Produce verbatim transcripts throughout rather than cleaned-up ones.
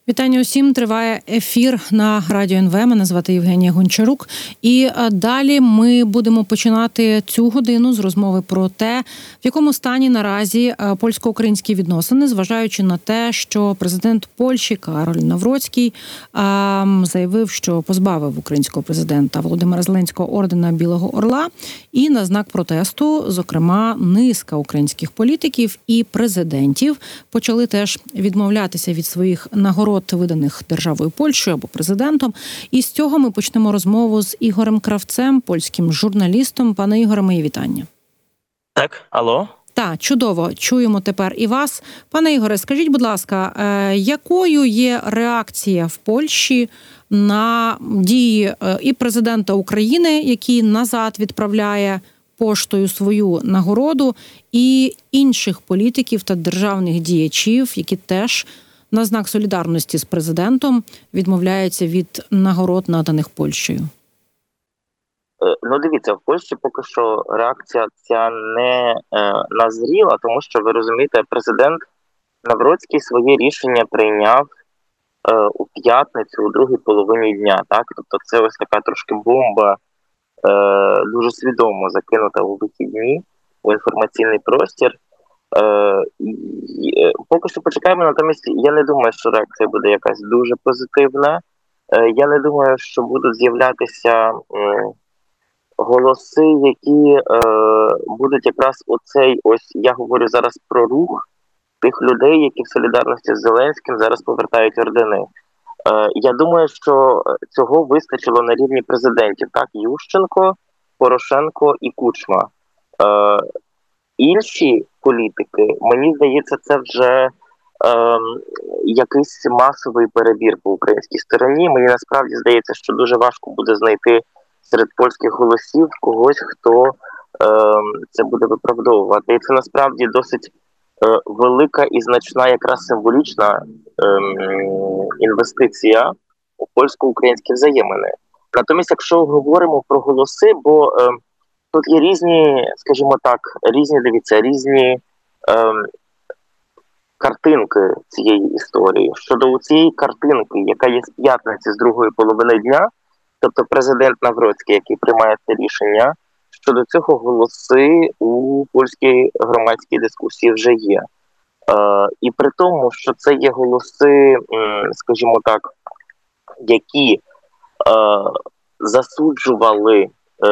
Вітання усім. Триває ефір на Радіо ен ве. Мене звати Євгенія Гончарук. І далі ми будемо починати цю годину з розмови про те, в якому стані наразі польсько-українські відносини, зважаючи на те, що президент Польщі Кароль Навроцький заявив, що позбавив українського президента Володимира Зеленського ордена Білого Орла. І на знак протесту, зокрема, низка українських політиків і президентів почали теж відмовлятися від своїх нагород, виданих державою Польщею або президентом. І з цього ми почнемо розмову з Ігорем Кравцем, польським журналістом. Пане Ігоре, мої вітання. Так, алло. Так, чудово. Чуємо тепер і вас. Пане Ігоре, скажіть, будь ласка, якою є реакція в Польщі на дії і президента України, який назад відправляє поштою свою нагороду, і інших політиків та державних діячів, які теж на знак солідарності з президентом відмовляються від нагород, наданих Польщею? Ну, дивіться, в Польщі поки що реакція ця не е, назріла, тому що, ви розумієте, президент Навроцький своє рішення прийняв е, у п'ятницю, у другій половині дня. Так? Тобто це ось така трошки бомба, е, дуже свідомо закинута у вихідні, у інформаційний простір. Е, і, поки що почекаємо, натомість я не думаю, що реакція буде якась дуже позитивна. Е, я не думаю, що будуть з'являтися е, голоси, які е, будуть якраз оцей, ось я говорю зараз про рух тих людей, які в солідарності з Зеленським зараз повертають ордени. Е, я думаю, що цього вистачило на рівні президентів, так, Ющенко, Порошенко і Кучма. Е, Інші політики, мені здається, це вже е, якийсь масовий перебір по українській стороні. Мені насправді здається, що дуже важко буде знайти серед польських голосів когось, хто е, це буде виправдовувати. І це насправді досить е, велика і значна, якраз символічна е, інвестиція у польсько-українські взаємини. Натомість, якщо говоримо про голоси, бо е, тут є різні, скажімо так, різні, дивіться, різні ем, картинки цієї історії. Щодо цієї картинки, яка є з п'ятниці, з другої половини дня, тобто президент Навроцький, який приймає це рішення, щодо цього голоси у польській громадській дискусії вже є. Е, і при тому, що це є голоси, скажімо так, які е, засуджували Е,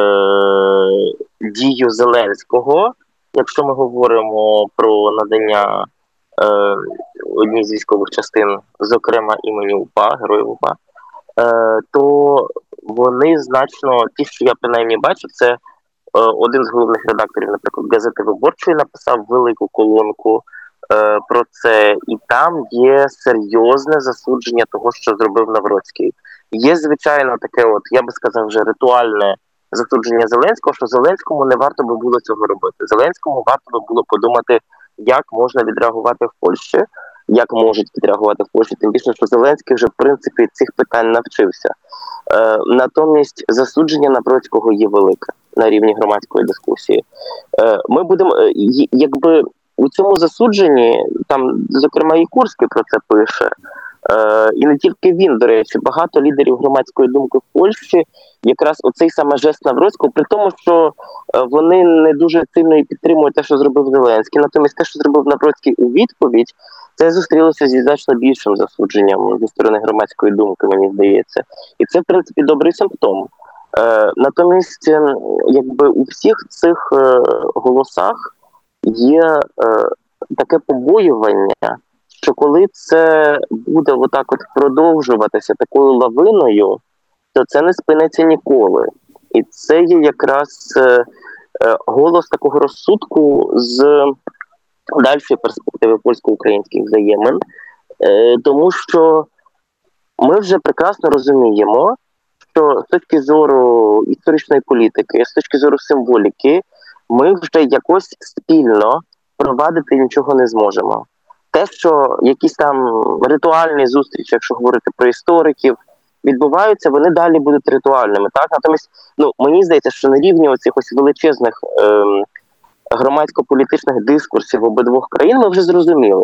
дію Зеленського, якщо ми говоримо про надання е, одній з військових частин, зокрема імені УПА, героїв УПА, е, то вони значно, ті, що я принаймні бачив, це е, один з головних редакторів, наприклад, газети Виборчої написав велику колонку е, про це, і там є серйозне засудження того, що зробив Навроцький. Є, звичайно, таке, от, я би сказав, вже ритуальне засудження Зеленського, що Зеленському не варто би було цього робити. Зеленському варто би було подумати, як можна відреагувати в Польщі, як можуть відреагувати в Польщі, тим більше, що Зеленський вже, в принципі, цих питань навчився. Е, натомість засудження Навроцького є велике на рівні громадської дискусії. Е, ми будемо, е, якби у цьому засудженні, там, зокрема, і Курський про це пише, Е, і не тільки він, до речі, багато лідерів громадської думки в Польщі, якраз оцей саме жест Навроцького, при тому, що е, вони не дуже сильно і підтримують те, що зробив Зеленський. Натомість те, що зробив Навроцький у відповідь, це зустрілося зі значно більшим засудженням зі сторони громадської думки, мені здається. І це, в принципі, добрий симптом. Е, натомість, е, якби у всіх цих е, голосах є е, таке побоювання, що коли це буде отак от продовжуватися такою лавиною, то це не спиниться ніколи. І це є якраз е, голос такого розсудку з дальшої перспективи польсько-українських взаємин, е, тому що ми вже прекрасно розуміємо, що з точки зору історичної політики, з точки зору символіки, ми вже якось спільно провадити нічого не зможемо. Те, що якісь там ритуальні зустрічі, якщо говорити про істориків, відбуваються, вони далі будуть ритуальними. Так? Натомість, ну, мені здається, що на рівні оцих ось величезних ем, громадсько-політичних дискурсів обидвох країн ми вже зрозуміли,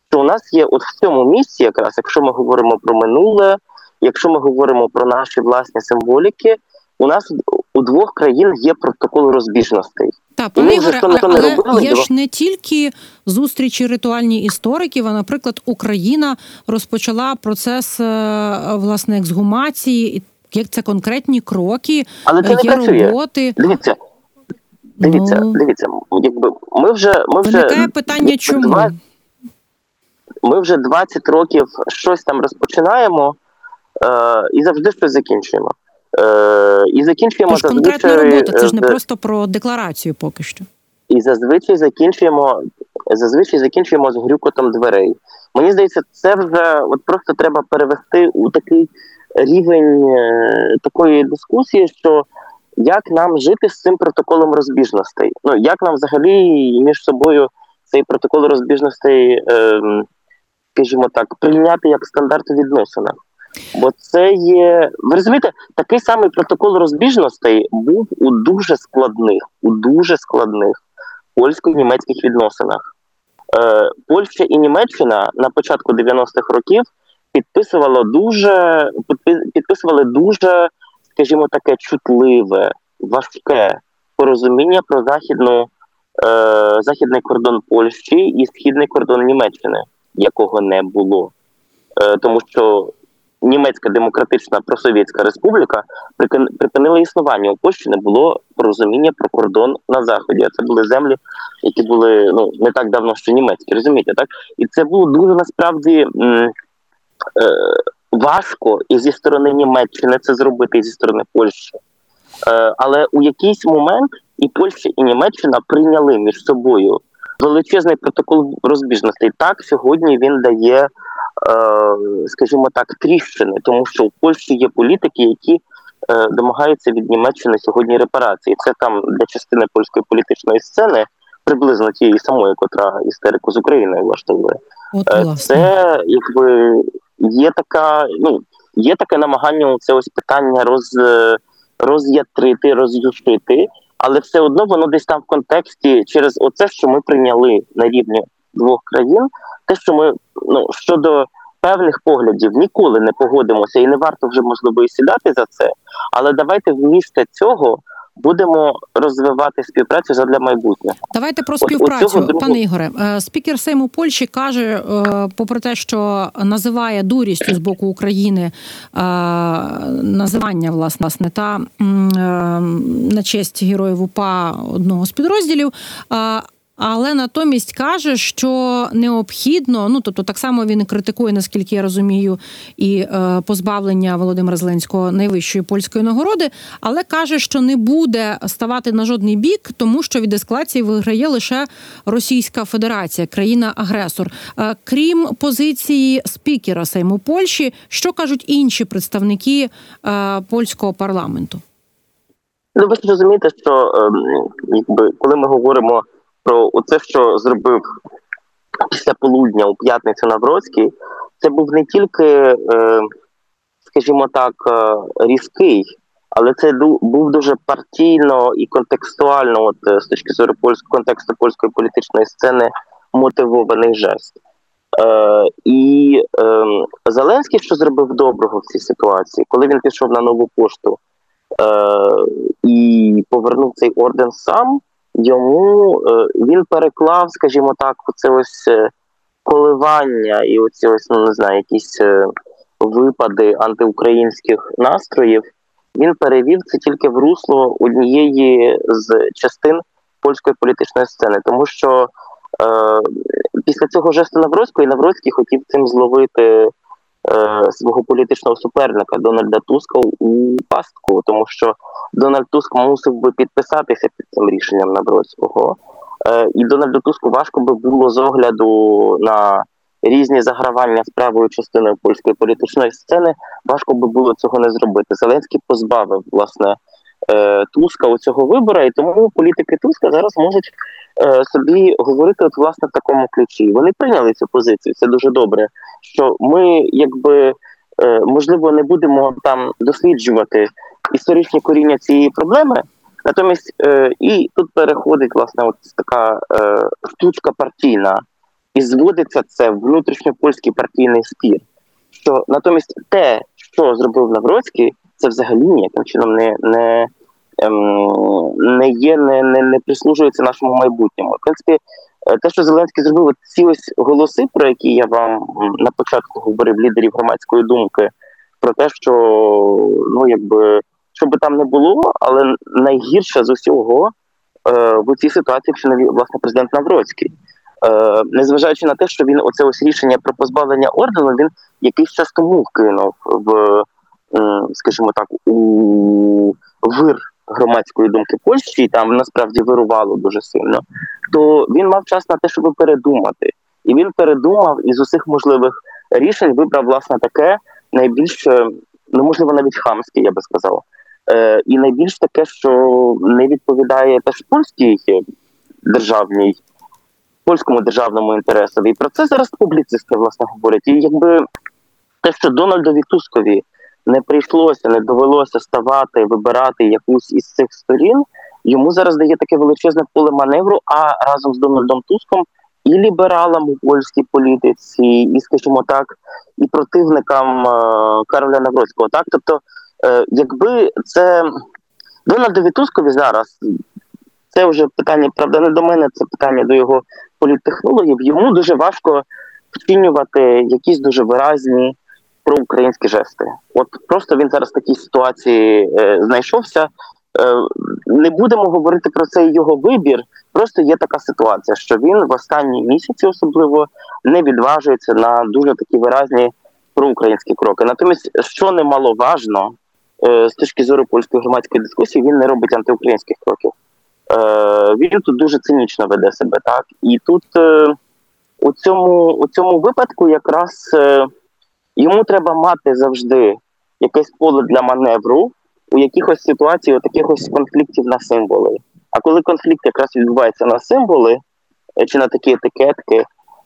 що у нас є от в цьому місці, якраз, якщо ми говоримо про минуле, якщо ми говоримо про наші власні символіки, у нас у двох країн є протокол розбіжностей. Так, пане Ігоре, але, але є ж не тільки зустрічі ритуальні істориків, а, наприклад, Україна розпочала процес, власне, ексгумації, як це конкретні кроки, але це є не роботи. Дивіться, дивіться, ну, дивіться, якби ми вже... Ми вже виникає питання, чому? два, ми вже двадцять років щось там розпочинаємо е, і завжди щось закінчуємо. Е, і закінчуємо Тож конкретна робота, це ж не просто про декларацію поки що. І зазвичай закінчуємо, зазвичай закінчуємо з грюкотом дверей. Мені здається, це вже от просто треба перевести у такий рівень е, такої дискусії, що як нам жити з цим протоколом розбіжностей. Ну, як нам взагалі між собою цей протокол розбіжностей, е, скажімо так, прийняти як стандарт у відносинах. Бо це є, ви розумієте, такий самий протокол розбіжностей був у дуже складних, у дуже складних польсько-німецьких відносинах. Е, Польща і Німеччина на початку дев'яностих років підписували дуже, підписували дуже, скажімо, таке чутливе, важке порозуміння про західну, е, західний кордон Польщі і східний кордон Німеччини, якого не було. Е, тому що Німецька демократична просовєтська республіка припинила існування. У Польщі не було порозуміння про кордон на Заході. А це були землі, які були ну, не так давно, що німецькі, розумієте, так? І це було дуже, насправді, м- е- важко і зі сторони Німеччини це зробити, і зі сторони Польщі. Е- але у якийсь момент і Польща, і Німеччина прийняли між собою величезний протокол розбіжностей. Так, сьогодні він дає, скажімо так, тріщини, тому що в Польщі є політики, які домагаються від Німеччини сьогодні репарації. Це там для частини польської політичної сцени, приблизно тієї самої, котра істерику з Україною влаштовує. От, це, якби, є така, ну, є таке намагання це ось питання роз, роз'ятрити, роз'юшити, але все одно воно десь там в контексті через оце, що ми прийняли на рівні двох країн, те, що ми ну, щодо певних поглядів ніколи не погодимося, і не варто вже, можливо, і сідати за це, але давайте вмісто цього будемо розвивати співпрацю задля майбутнього. Давайте про співпрацю, другого... пане Ігоре. Спікер Сейму Польщі каже, попри те, що називає дурістю з боку України називання, власне, та на честь героїв УПА одного з підрозділів, але натомість каже, що необхідно, ну тобто так само він критикує, наскільки я розумію, і е, позбавлення Володимира Зеленського найвищої польської нагороди, але каже, що не буде ставати на жодний бік, тому що від ескалації виграє лише Російська Федерація, країна-агресор. Е, крім позиції спікера Сейму Польщі, що кажуть інші представники е, польського парламенту? Ну, ви ж розумієте, що е, якби, коли ми говоримо про оце, що зробив після полудня у п'ятницю Навроцький, це був не тільки, е, скажімо так, е, різкий, але це був дуже партійно і контекстуально, от, з точки зору польського контексту польської політичної сцени, мотивований жест. Е, і е, Зеленський, що зробив доброго в цій ситуації, коли він пішов на Нову пошту е, і повернув цей орден сам, йому е, він переклав, скажімо так, оце ось коливання і оці ось, ну не знаю, якісь е, випади антиукраїнських настроїв, він перевів це тільки в русло однієї з частин польської політичної сцени. Тому що е, після цього жесту Навроцького, Навроцький хотів цим зловити е, свого політичного суперника Дональда Туска у пастку, тому що Дональд Туск мусив би підписатися під цим рішенням Навроцького. Е, і Дональду Туску важко би було з огляду на різні загравання з правою частиною польської політичної сцени, важко би було цього не зробити. Зеленський позбавив, власне, е, Туска у цього вибора, і тому політики Туска зараз можуть е, собі говорити от, власне, в такому ключі. Вони прийняли цю позицію, це дуже добре, що ми, якби, е, можливо, не будемо там досліджувати історичні коріння цієї проблеми, натомість е, і тут переходить, власне, от така е, штучка партійна і зводиться це в внутрішньопольський партійний спір. Що натомість те, що зробив Навроцький, це взагалі ніяким чином не, не, ем, не є, не, не, не прислужується нашому майбутньому. В принципі, те, що Зеленський зробив, ці ось голоси, про які я вам на початку говорив, лідерів громадської думки, про те, що, ну, якби, що би там не було, але найгірше з усього е, в цій ситуації вчинив, власне, президент Навроцький. Е, незважаючи на те, що він оце ось рішення про позбавлення ордену, він якийсь час тому вкинув в, е, скажімо так, у вир громадської думки Польщі, і там насправді вирувало дуже сильно, то він мав час на те, щоб передумати. І він передумав із усіх можливих рішень вибрав, власне, таке найбільш, ну, можливо, навіть хамське, я би сказав. Е, і найбільш таке, що не відповідає теж польській державній, польському державному інтересові. І про це зараз публіцисти, власне, говорять. І якби те, що Дональдові Тускові не прийшлося, не довелося ставати, вибирати якусь із цих сторін, йому зараз дає таке величезне поле маневру, а разом з Дональдом Туском і лібералам у польській політиці, і, скажімо так, і противникам е, Кароля Навроцького. Так? Тобто, е, якби це Дональдові Тускові зараз, це вже питання, правда, не до мене, це питання до його політтехнологів, йому дуже важко вчинювати якісь дуже виразні проукраїнські жести. От просто він зараз в такій ситуації е, знайшовся. Е, не будемо говорити про цей його вибір, просто є така ситуація, що він в останні місяці особливо не відважується на дуже такі виразні проукраїнські кроки. Натомість, що немаловажно, е, з точки зору польської громадської дискусії, він не робить антиукраїнських кроків. Е, він тут дуже цинічно веде себе, так? І тут е, у цьому, у цьому випадку якраз е, йому треба мати завжди якесь поле для маневру у якихось ситуаціях, у таких ось конфліктів на символи. А коли конфлікт якраз відбувається на символи, чи на такі етикетки,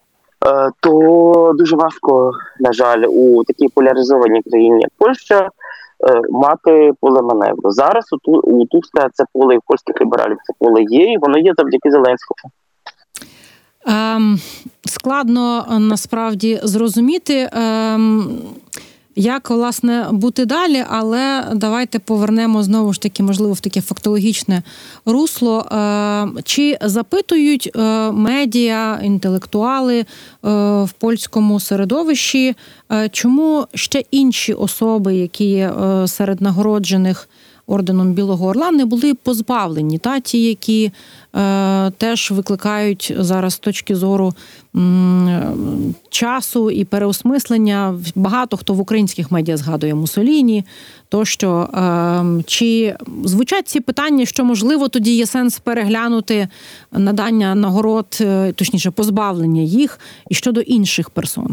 то дуже важко, на жаль, у такій поляризованій країні, як Польща, мати поле маневру. Зараз у Туска це поле, і в польських лібералів це поле є, і воно є завдяки Зеленському. Ем, складно насправді зрозуміти, ем, як, власне, бути далі, але давайте повернемо знову ж таки, можливо, в таке фактологічне русло. Ем, чи запитують е, медіа, інтелектуали е, в польському середовищі, е, чому ще інші особи, які є е, серед нагороджених орденом Білого Орла, не були позбавлені, та ті, які е, теж викликають зараз з точки зору м, часу і переосмислення. Багато хто в українських медіа згадує Муссоліні, тощо. Е, чи звучать ці питання, що, можливо, тоді є сенс переглянути надання нагород, е, точніше, позбавлення їх, і щодо інших персон?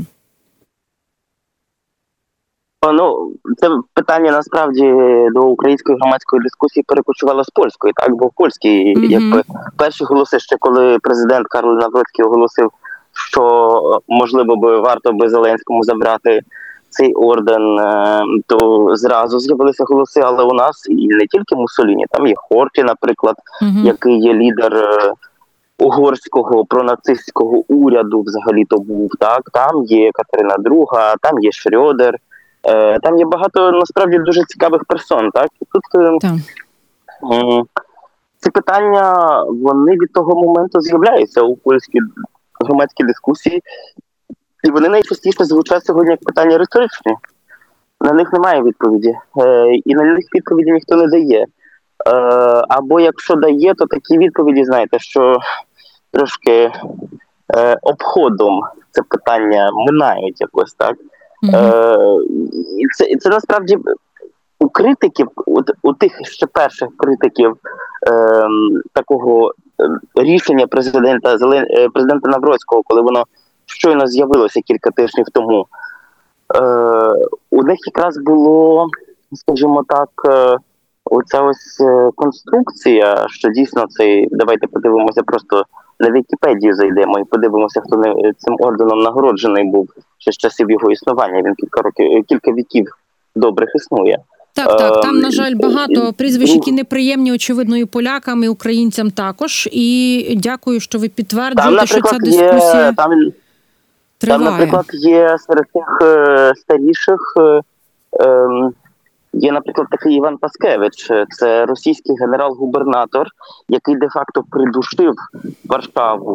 Ну, це питання насправді до української громадської дискусії перекочувало з польської, так? Бо в польській, mm-hmm. якби перші голоси, ще коли президент Кароль Навроцький оголосив, що можливо би варто би Зеленському забрати цей орден, то зразу з'явилися голоси, але у нас і не тільки Муссоліні, там є Хорті, наприклад, mm-hmm. який є лідер угорського пронацистського уряду, взагалі-то був, так? Там є Катерина Друга, там є Шрьодер. Там є багато, насправді, дуже цікавих персон, так? І тут так. М- ці питання, вони від того моменту з'являються у польській громадській дискусії, і вони найчастіше звучать сьогодні як питання риторичні. На них немає відповіді, е- і на них відповіді ніхто не дає. Е- або якщо дає, то такі відповіді, знаєте, що трошки е- обходом це питання минають якось, так? Mm-hmm. Е, і це, і це насправді у критиків, у, у тих ще перших критиків е, такого рішення президента Зелен, президента Навроцького, коли воно щойно з'явилося кілька тижнів тому, е, у них якраз було, скажімо так, е, оця ось конструкція, що дійсно цей, давайте подивимося просто на Вікіпедію зайдемо і подивимося, хто не, цим орденом нагороджений був ще з часів його існування. Він кілька років, кілька віків добрих існує. Так, так, там, на жаль, багато прізвищ, які неприємні, очевидно, і полякам, і українцям також. І дякую, що ви підтверджуєте, там, що ця дискусія... Є, там, Триває. Там, наприклад, є серед тих е, старіших, е, е, є, наприклад, такий Іван Паскевич, це російський генерал-губернатор, який де-факто придушив Варшаву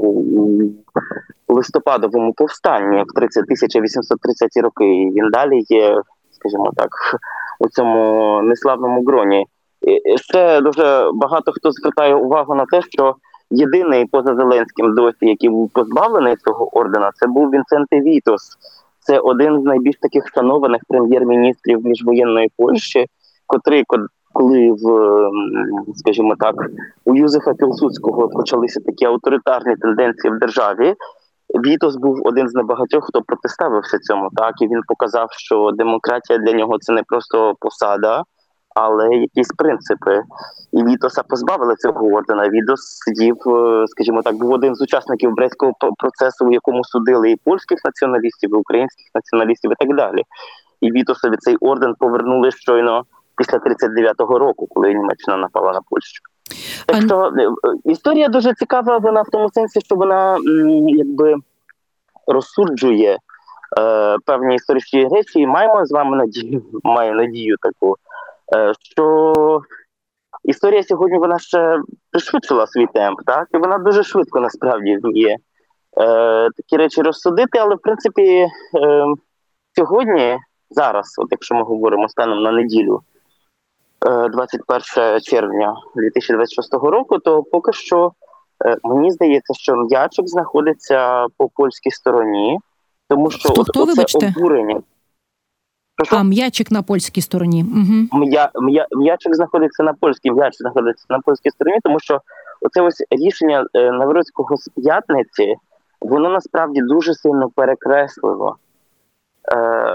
у листопадовому повстанні в тисяча вісімсот тридцяті роки. І він далі є, скажімо так, у цьому неславному гроні. І ще дуже багато хто звертає увагу на те, що єдиний поза Зеленським досі, який був позбавлений цього ордена, це був Вінсенте Вітос. Це один з найбільш таких шанованих прем'єр-міністрів міжвоєнної Польщі, котрий, коли в, скажімо так, у Юзефа Пілсудського почалися такі авторитарні тенденції в державі, Вітос був один з небагатьох, хто протиставився цьому, так, і він показав, що демократія для нього це не просто посада, але якісь принципи. І Вітоса позбавили цього ордена. Вітос сидів, скажімо так, був один з учасників Брестського процесу, у якому судили і польських націоналістів, і українських націоналістів, і так далі. І Вітосові цей орден повернули щойно після тридцять дев'ятого року, коли Німеччина напала на Польщу. Так що історія дуже цікава, вона в тому сенсі, що вона якби розсуджує е, певні історичні речі, і маємо з вами надію, маю надію таку, що історія сьогодні вона ще пришвидшила свій темп, так? І вона дуже швидко насправді вміє е, такі речі розсудити, але в принципі е, сьогодні, зараз, от якщо ми говоримо станом на неділю, е, двадцять перше червня дві тисячі двадцять шостого року, то поки що е, мені здається, що м'ячик знаходиться по польській стороні, тому що хто, от, хто, оце вибачте? обурення. Що? А м'ячик на польській стороні. Угу. М'я, м'я, м'ячик знаходиться на польській, м'яч знаходиться на польській стороні, тому що оце ось рішення е, Навроцького з п'ятниці, воно насправді дуже сильно перекреслило е,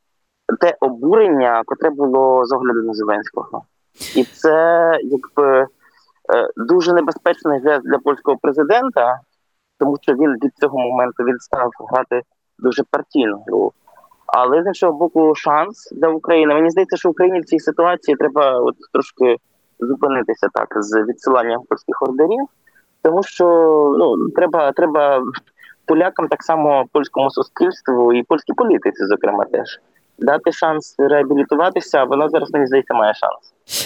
те обурення, котре було з огляду на Зеленського. І це якби е, дуже небезпечний жест для польського президента, тому що він від цього моменту він став грати дуже партійну гру. Але, з іншого боку, шанс для України. Мені здається, що Україні в цій ситуації треба от трошки зупинитися так з відсиланням польських ордерів, тому що ну, треба, треба полякам, так само польському суспільству і польській політиці, зокрема, теж дати шанс реабілітуватися, вона зараз, мені здається, має шанс.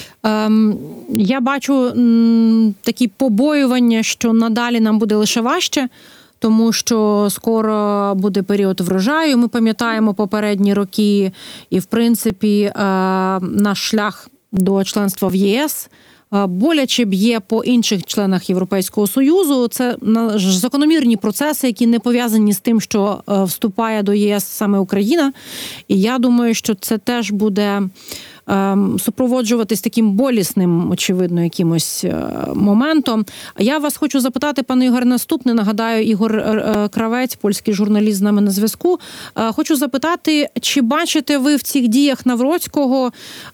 Ем, я бачу м, такі побоювання, що надалі нам буде лише важче, тому що скоро буде період врожаю. Ми пам'ятаємо попередні роки, і, в принципі, наш шлях до членства в ЄС боляче б'є по інших членах Європейського Союзу. Це закономірні процеси, які не пов'язані з тим, що вступає до ЄС саме Україна. І я думаю, що це теж буде супроводжуватись таким болісним, очевидно, якимось моментом. Я вас хочу запитати, пане Ігор, наступне. Нагадаю, Ігор Кравець, польський журналіст, з нами на зв'язку. Хочу запитати, чи бачите ви в цих діях Навроцького,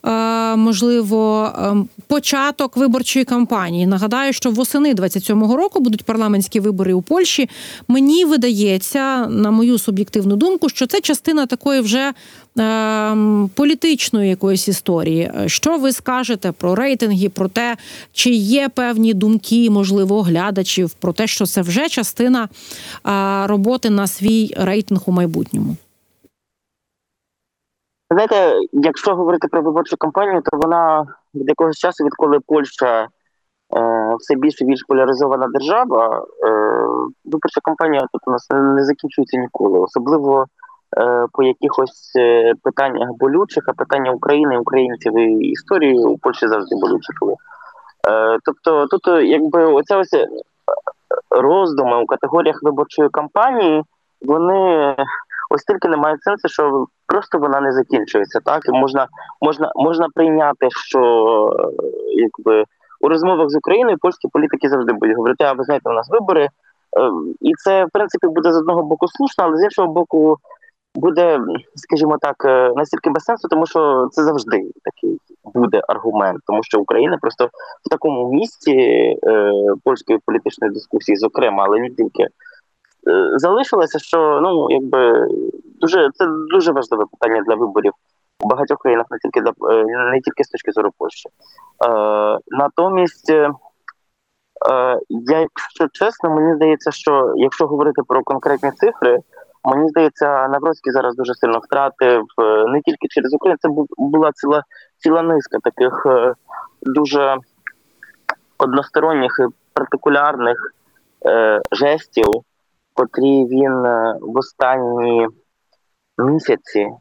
можливо, початок виборчої кампанії? Нагадаю, що восени двадцять сьомого року будуть парламентські вибори у Польщі. Мені видається, на мою суб'єктивну думку, що це частина такої вже політичної якоїсь історії. Що ви скажете про рейтинги, про те, чи є певні думки, можливо, глядачів, про те, що це вже частина роботи на свій рейтинг у майбутньому? Знаєте, якщо говорити про виборчу кампанію, то вона від якогось часу, відколи Польща е, все більше і більш поляризована держава, е, виборча кампанія тут у нас не закінчується ніколи. Особливо по якихось питаннях болючих, а питання України, українців і історії у Польщі завжди болючі були. Тобто тут якби оця ось роздуми у категоріях виборчої кампанії, вони ось тільки не мають сенсу, що просто вона не закінчується. Так? І можна, можна, можна прийняти, що якби у розмовах з Україною польські політики завжди будуть говорити, а ви знаєте, у нас вибори. І це, в принципі, буде з одного боку слушно, але з іншого боку буде, скажімо так, настільки без сенсу, тому що це завжди такий буде аргумент, тому що Україна просто в такому місці е, польської політичної дискусії, зокрема, але не тільки, е, залишилося, що, ну, якби, дуже, це дуже важливе питання для виборів у багатьох країнах, не тільки, для, е, не тільки з точки зору Польщі. Е, натомість, е, я, якщо чесно, мені здається, що якщо говорити про конкретні цифри, Мені здається, Навроцький зараз дуже сильно втратив е, не тільки через Україну, це бу- була ціла, ціла низка таких е, дуже односторонніх і партикулярних е, жестів, котрі він е, в останні місяці е,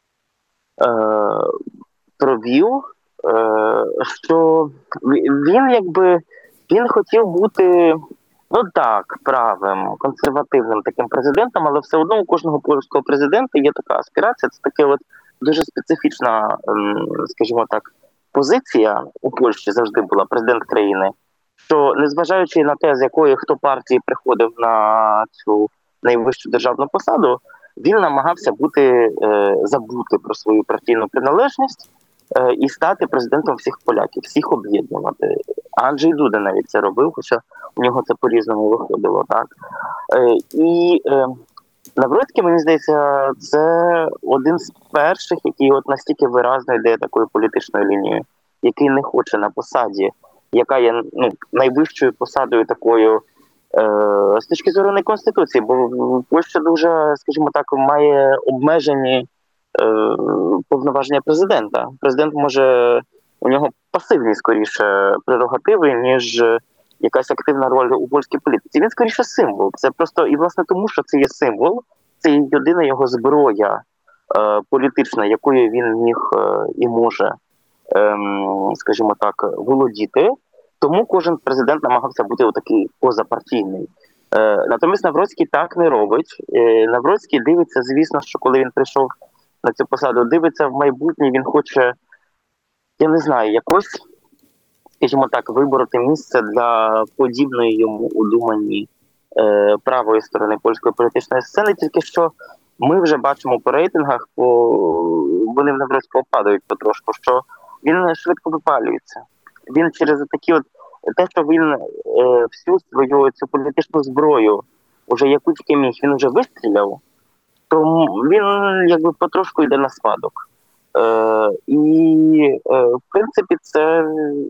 провів, е, що він якби він хотів бути, ну так, правим, консервативним таким президентом, але все одно у кожного польського президента є така аспірація, це таке от дуже специфічна, ем, скажімо так, позиція у Польщі завжди була, президент країни, що незважаючи на те, з якої хто партії приходив на цю найвищу державну посаду, він намагався бути, е, забути про свою партійну приналежність е, і стати президентом всіх поляків, всіх об'єднувати. Анджей Дуда навіть це робив, хоча у нього це по-різному виходило, так. Е, і е, Навроцький, мені здається, це один з перших, який от настільки виразно йде такою політичною лінією, який не хоче на посаді, яка є, ну, найвищою посадою такою е, з точки зору не Конституції, бо Польща дуже, скажімо так, має обмежені е, повноваження президента. Президент може, у нього пасивні, скоріше, прерогативи, ніж якась активна роль у польській політиці. Він, скоріше, символ. Це просто, і власне тому, що це є символ, це є єдина його зброя е, політична, якою він міг е, і може, е, скажімо так, володіти. Тому кожен президент намагався бути отакий позапартійний. Е, натомість Навроцький так не робить. Е, Навроцький дивиться, звісно, що коли він прийшов на цю посаду, дивиться в майбутнє, він хоче, я не знаю, якось, скажімо так, вибороти місце для подібної йому удуманій е, правої сторони польської політичної сцени, тільки що ми вже бачимо по рейтингах, по... вони в Навроцького падають потрошку, що він швидко випалюється. Він через такі от, те, що він е, всю свою цю політичну зброю, уже яку тільки міг, він вже вистріляв, то він якби потрошку йде на спадок. Е, і, е, в принципі, це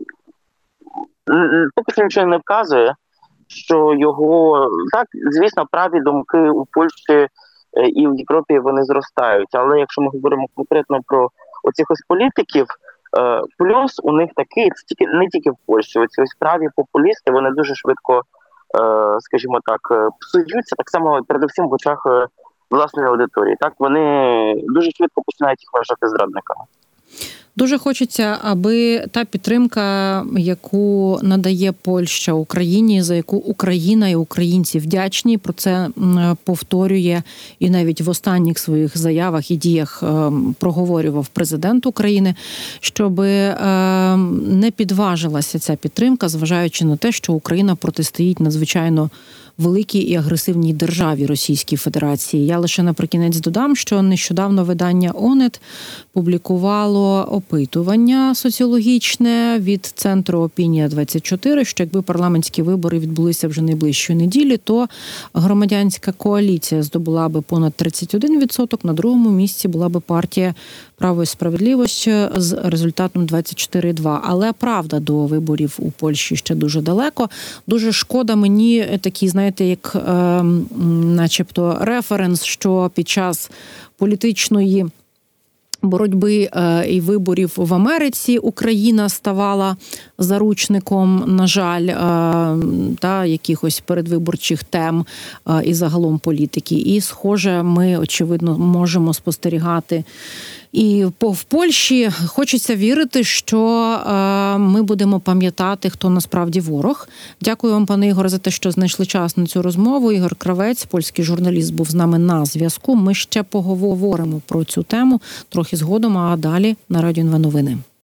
поки що нічого не вказує, що його, так, звісно, праві думки у Польщі і в Європі вони зростають, але якщо ми говоримо конкретно про оцих ось політиків, плюс у них такий, це тільки, не тільки в Польщі, оці ось праві популісти, вони дуже швидко, скажімо так, псуються, так само передусім в очах власної аудиторії. Так, вони дуже швидко починають їх вважати зрадниками. Дуже хочеться, аби та підтримка, яку надає Польща Україні, за яку Україна і українці вдячні, про це повторює і навіть в останніх своїх заявах і діях проговорював президент України, щоб не підважилася ця підтримка, зважаючи на те, що Україна протистоїть надзвичайно великій і агресивній державі Російській Федерації. Я лише наприкінець додам, що нещодавно видання «Онет» публікувало опитування соціологічне від центру «Опінія двадцять чотири», що якби парламентські вибори відбулися вже найближчої неділі, то громадянська коаліція здобула би понад тридцять один відсоток, на другому місці була би партія «Право і справедливість» з результатом двадцять чотири цілих два відсотка. Але правда до виборів у Польщі ще дуже далеко. Дуже шкода мені такі, знаєте, як е, начебто референс, що під час політичної боротьби і виборів в Америці Україна ставала заручником, на жаль, та якихось передвиборчих тем і загалом політики. І, схоже, ми, очевидно, можемо спостерігати і в Польщі. Хочеться вірити, що ми будемо пам'ятати, хто насправді ворог. Дякую вам, пане Ігоре, за те, що знайшли час на цю розмову. Ігор Кравець, польський журналіст, був з нами на зв'язку. Ми ще поговоримо про цю тему трохи згодом, а далі на Радіо ен ве новини.